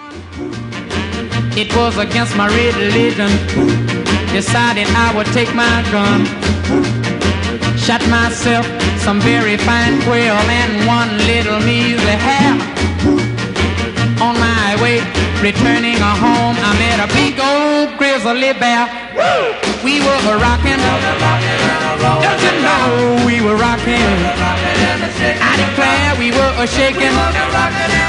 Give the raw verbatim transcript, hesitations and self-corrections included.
It was against my religion. Decided I would take my gun. Shot myself some very fine quail and one little measly hare. On my way returning home, I met a big old grizzly bear. We were rocking, don't you know we were rocking? I declare we were shaking.